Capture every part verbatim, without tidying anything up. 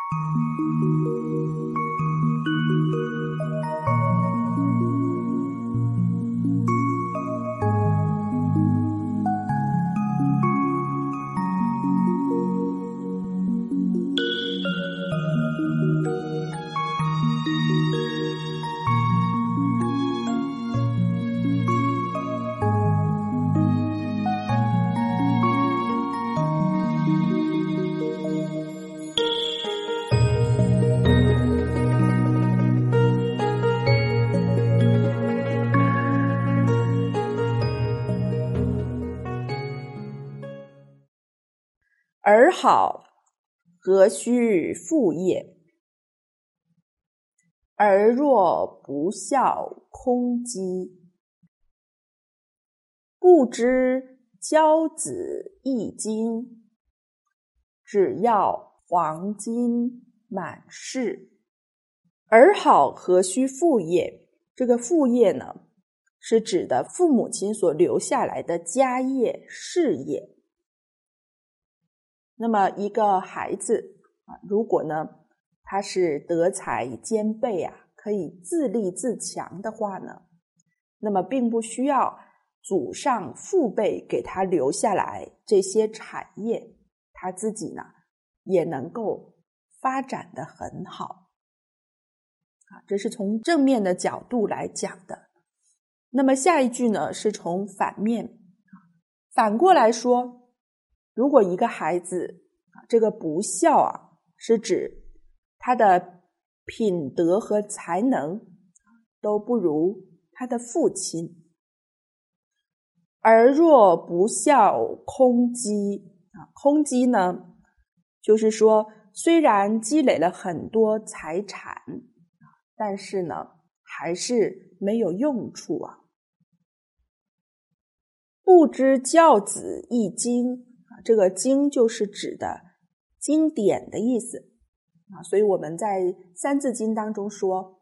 儿好，何须父业？儿若不孝，空饥。不知教子易经，只要黄金满室。儿好，何须父业？这个父业呢，是指的父母亲所留下来的家业、事业。那么一个孩子啊，如果呢他是德才兼备啊，可以自立自强的话呢，那么并不需要祖上父辈给他留下来这些产业，他自己呢也能够发展得很好啊，这是从正面的角度来讲的。那么下一句呢是从反面，反过来说，如果一个孩子这个不孝啊，是指他的品德和才能都不如他的父亲。儿若不孝，空饥啊，空饥呢，就是说虽然积累了很多财产，但是呢，还是没有用处啊。不知教子易经，这个经就是指的经典的意思啊，所以我们在三字经当中说，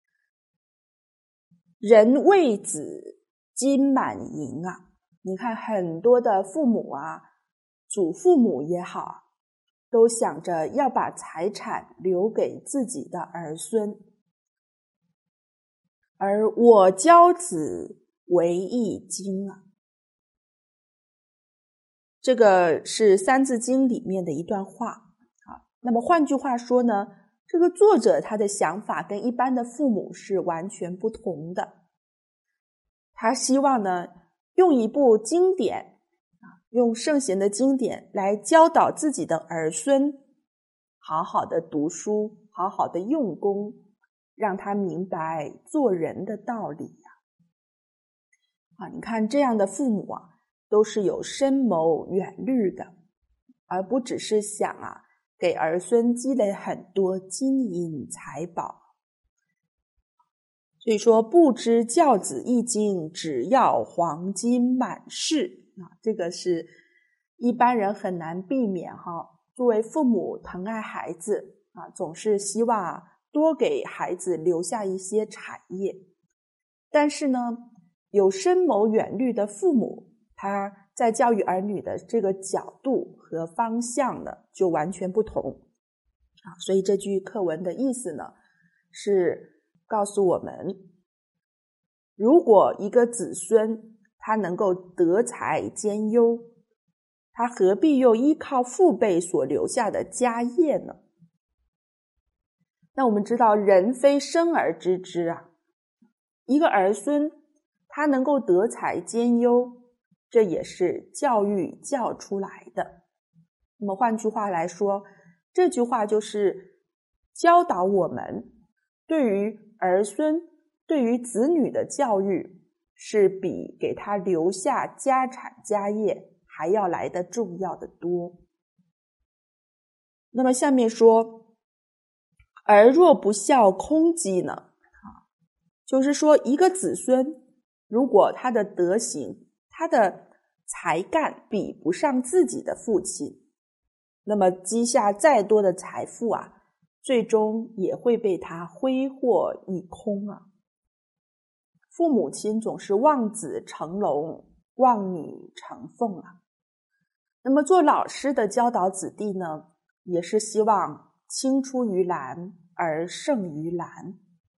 人为子金满盈啊。你看很多的父母啊，祖父母也好，都想着要把财产留给自己的儿孙。而我教子为易经啊，这个是三字经里面的一段话啊。那么换句话说呢，这个作者他的想法跟一般的父母是完全不同的。他希望呢，用一部经典啊，用圣贤的经典来教导自己的儿孙，好好的读书，好好的用功，让他明白做人的道理呀。啊，你看这样的父母啊，都是有深谋远虑的，而不只是想啊给儿孙积累很多金银财宝。所以说，不知教子易经，只要黄金满室啊，这个是一般人很难避免哈。作为父母疼爱孩子啊，总是希望啊多给孩子留下一些产业，但是呢，有深谋远虑的父母，他在教育儿女的这个角度和方向呢，就完全不同啊。所以这句课文的意思呢，是告诉我们，如果一个子孙他能够德才兼优，他何必又依靠父辈所留下的家业呢？那我们知道，人非生而知之啊，一个儿孙他能够德才兼优，这也是教育教出来的。那么换句话来说，这句话就是教导我们，对于儿孙，对于子女的教育，是比给他留下家产家业还要来得重要的多。那么下面说，儿若不孝，空饥呢？就是说，一个子孙如果他的德行，他的才干比不上自己的父亲，那么积下再多的财富啊，最终也会被他挥霍一空啊。父母亲总是望子成龙，望女成凤啊。那么做老师的教导子弟呢，也是希望青出于蓝而胜于蓝。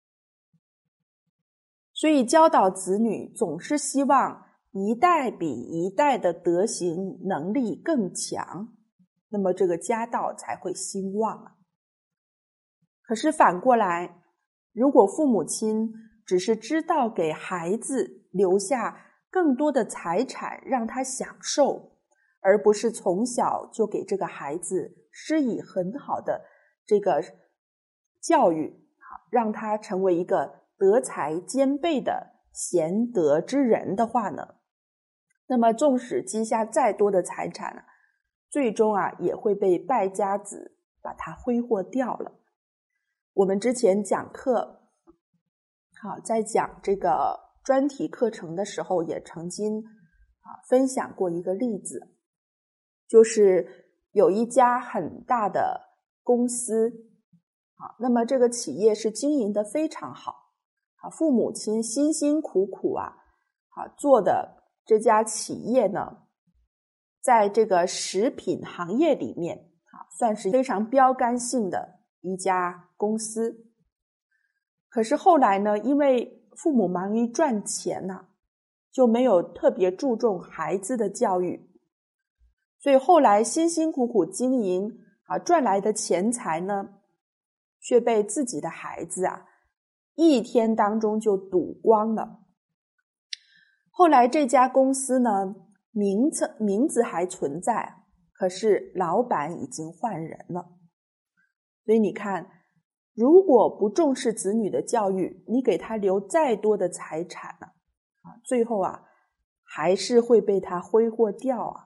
所以教导子女总是希望一代比一代的德行能力更强，那么这个家道才会兴旺啊。可是反过来，如果父母亲只是知道给孩子留下更多的财产让他享受，而不是从小就给这个孩子施以很好的这个教育，让他成为一个德才兼备的贤德之人的话呢，那么纵使积下再多的财产，最终啊也会被败家子把它挥霍掉了。我们之前讲课，好，在讲这个专题课程的时候，也曾经啊分享过一个例子，就是有一家很大的公司，啊，那么这个企业是经营的非常好，啊，父母亲辛辛苦苦啊，啊做的这家企业呢，在这个食品行业里面，啊，算是非常标杆性的一家公司。可是后来呢，因为父母忙于赚钱呢，就没有特别注重孩子的教育，所以后来辛辛苦苦经营啊赚来的钱财呢，却被自己的孩子啊一天当中就赌光了。后来这家公司呢，名字名字还存在，可是老板已经换人了。所以你看，如果不重视子女的教育，你给他留再多的财产呢，啊，最后啊还是会被他挥霍掉啊。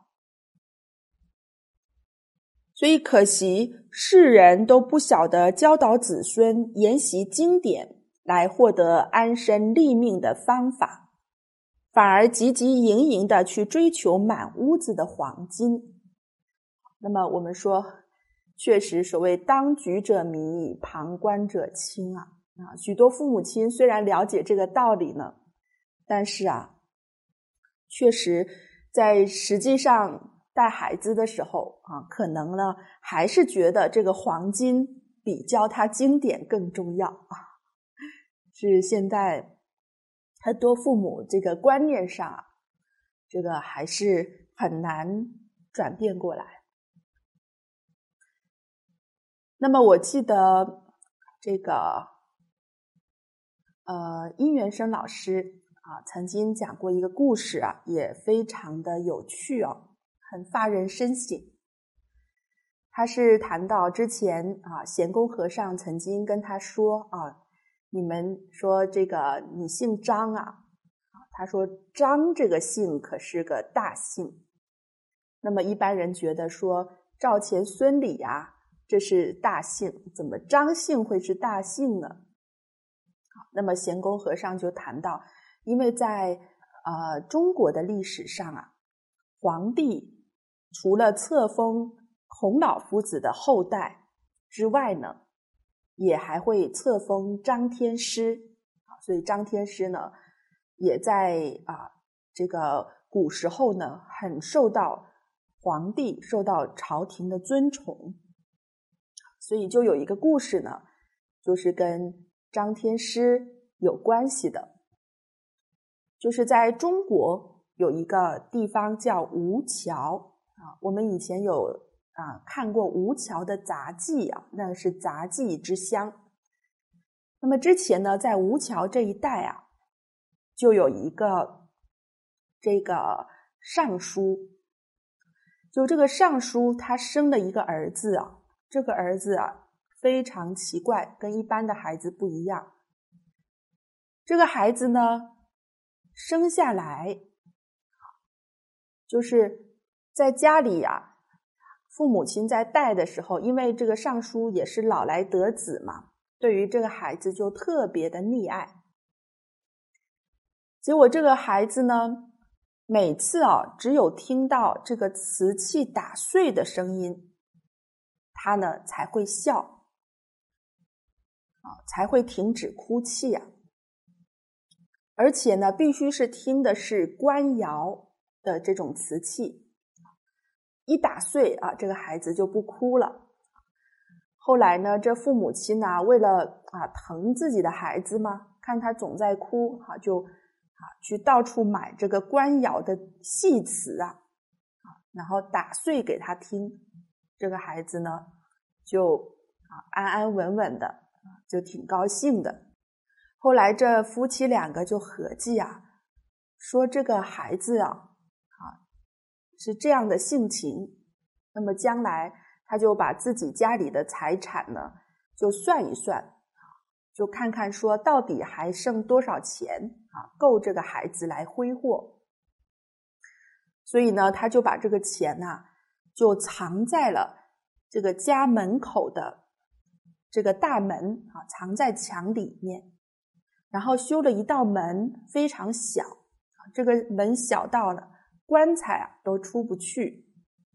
所以可惜世人都不晓得教导子孙研习经典来获得安身立命的方法，反而汲汲营营的去追求满屋子的黄金。那么我们说，确实所谓当局者迷，旁观者清啊。啊，许多父母亲虽然了解这个道理呢，但是啊，确实在实际上带孩子的时候啊，可能呢还是觉得这个黄金比教他经典更重要啊。是现在很多父母这个观念上啊，这个还是很难转变过来。那么我记得这个呃殷元生老师啊曾经讲过一个故事啊，也非常的有趣哦，很发人深省。他是谈到之前啊贤公和尚曾经跟他说啊，你们说这个你姓张啊，他说张这个姓可是个大姓。那么一般人觉得说赵钱孙李啊这是大姓，怎么张姓会是大姓呢？那么贤公和尚就谈到，因为在呃中国的历史上啊，皇帝除了册封孔老夫子的后代之外呢，也还会册封张天师啊，所以张天师呢，也在啊这个古时候呢，很受到皇帝、受到朝廷的尊崇。所以就有一个故事呢，就是跟张天师有关系的，就是在中国有一个地方叫吴桥啊，我们以前有啊看过吴桥的杂技啊，那是杂技之乡。那么之前呢，在吴桥这一带啊，就有一个这个尚书，就这个尚书他生了一个儿子啊。这个儿子啊非常奇怪，跟一般的孩子不一样。这个孩子呢生下来就是在家里啊，父母亲在带的时候，因为这个尚书也是老来得子嘛，对于这个孩子就特别的溺爱。结果这个孩子呢，每次啊只有听到这个瓷器打碎的声音，他呢才会笑啊，才会停止哭泣啊。而且呢，必须是听的是官窑的这种瓷器，一打碎啊，这个孩子就不哭了。 后来呢，这父母亲呢、啊，为了啊疼自己的孩子嘛，看他总在哭，啊，就啊去到处买这个官窑的戏词啊，啊，然后打碎给他听。这个孩子呢，就啊安安稳稳的，啊，就挺高兴的。后来这夫妻两个就合计啊，说这个孩子啊，啊是这样的性情，那么将来他就把自己家里的财产呢，就算一算，就看看说到底还剩多少钱啊，够这个孩子来挥霍。所以呢，他就把这个钱呢、啊，就藏在了这个家门口的这个大门啊，藏在墙里面，然后修了一道门，非常小，这个门小到了棺材啊都出不去。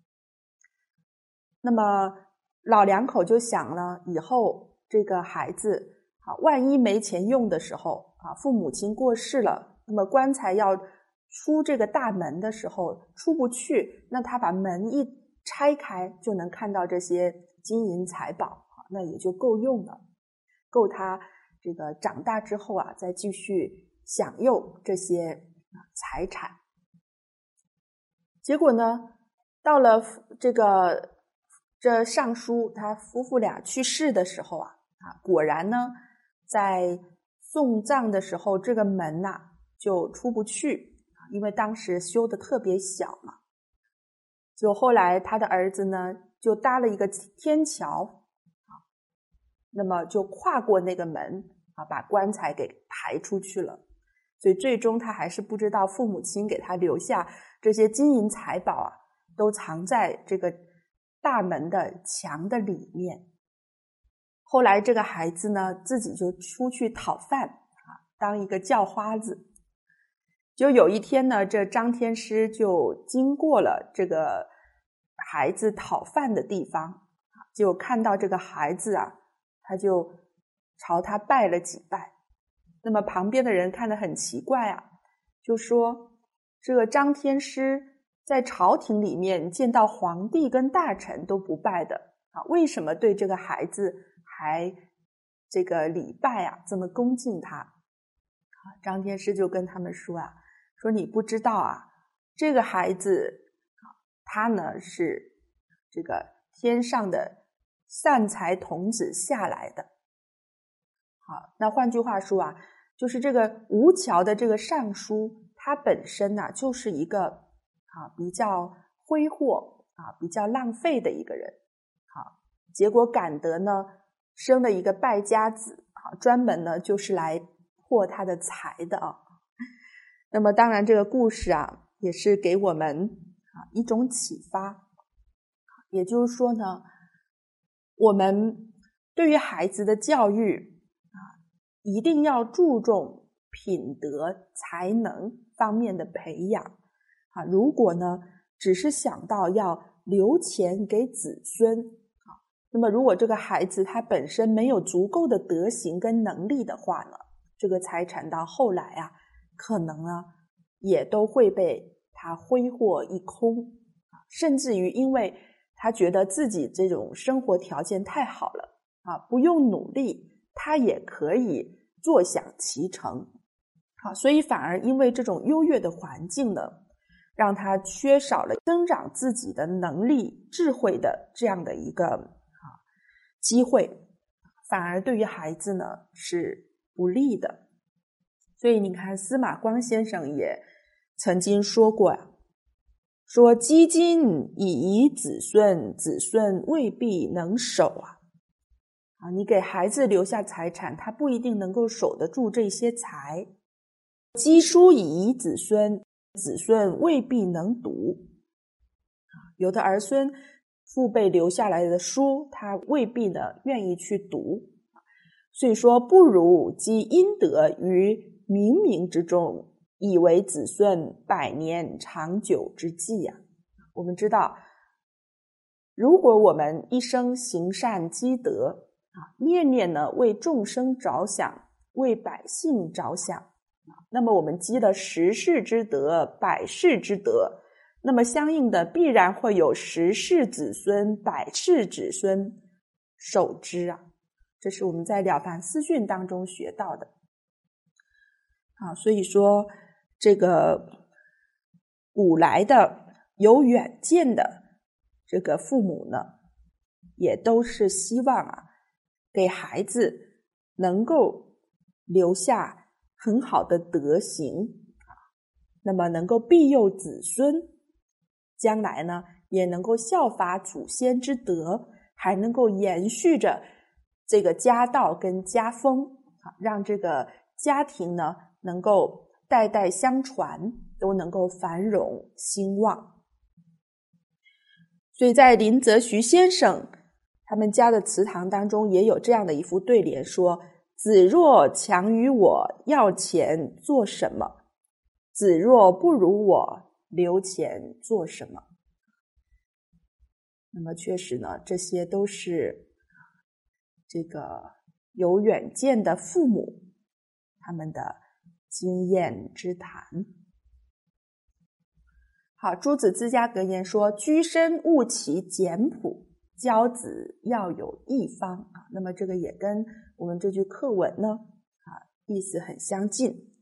那么老两口就想了，以后这个孩子啊，万一没钱用的时候啊，父母亲过世了，那么棺材要出这个大门的时候出不去，那他把门一拆开就能看到这些金银财宝，那也就够用了，够他这个长大之后啊再继续享用这些财产。结果呢，到了这个这尚书他夫妇俩去世的时候啊，啊果然呢，在送葬的时候，这个门呐、啊、就出不去，因为当时修的特别小嘛。就后来他的儿子呢，就搭了一个天桥，啊，那么就跨过那个门啊，把棺材给抬出去了。所以最终他还是不知道父母亲给他留下这些金银财宝啊，都藏在这个大门的墙的里面。后来这个孩子呢，自己就出去讨饭啊，当一个叫花子。就有一天呢，这张天师就经过了这个孩子讨饭的地方，就看到这个孩子啊，他就朝他拜了几拜。那么旁边的人看得很奇怪啊，就说这个张天师在朝廷里面见到皇帝跟大臣都不拜的啊，为什么对这个孩子还这个礼拜啊，这么恭敬他？张天师就跟他们说啊，说你不知道啊，这个孩子他呢是这个天上的善财童子下来的。好，那换句话说啊，就是这个吴桥的这个尚书，他本身呢、啊、就是一个啊比较挥霍啊比较浪费的一个人。好，结果感得呢生了一个败家子啊，专门呢就是来破他的财的啊。那么当然这个故事啊也是给我们啊一种启发，也就是说呢，我们对于孩子的教育啊，一定要注重品德才能方面的培养啊。如果呢只是想到要留钱给子孙啊，那么如果这个孩子他本身没有足够的德行跟能力的话呢，这个财产到后来啊，可能呢也都会被他挥霍一空，甚至于因为他觉得自己这种生活条件太好了啊，不用努力他也可以坐享其成。好，所以反而因为这种优越的环境呢，让他缺少了增长自己的能力智慧的这样的一个啊机会，反而对于孩子呢是不利的。所以你看司马光先生也曾经说过啊，说积金以遗子孙，子孙未必能守啊。啊，你给孩子留下财产，他不一定能够守得住这些财。积书以遗子孙，子孙未必能读。有的儿孙父辈留下来的书，他未必呢愿意去读。所以说不如积阴德于冥冥之中，以为子孙百年长久之计啊。我们知道，如果我们一生行善积德啊，念念呢为众生着想，为百姓着想，那么我们积了十世之德，百世之德，那么相应的必然会有十世子孙、百世子孙守之啊。这是我们在《了凡四训》当中学到的啊。所以说这个古来的有远见的这个父母呢，也都是希望啊，给孩子能够留下很好的德行啊，那么能够庇佑子孙，将来呢也能够效法祖先之德，还能够延续着这个家道跟家风啊，让这个家庭呢能够代代相传，都能够繁荣兴旺。所以在林则徐先生他们家的祠堂当中也有这样的一副对联，说子若强于我，要钱做什么？子若不如我，留钱做什么？那么确实呢，这些都是这个有远见的父母他们的经验之谈。好，朱子治家格言说，居身务其简朴，教子要有一方。那么这个也跟我们这句课文呢啊意思很相近。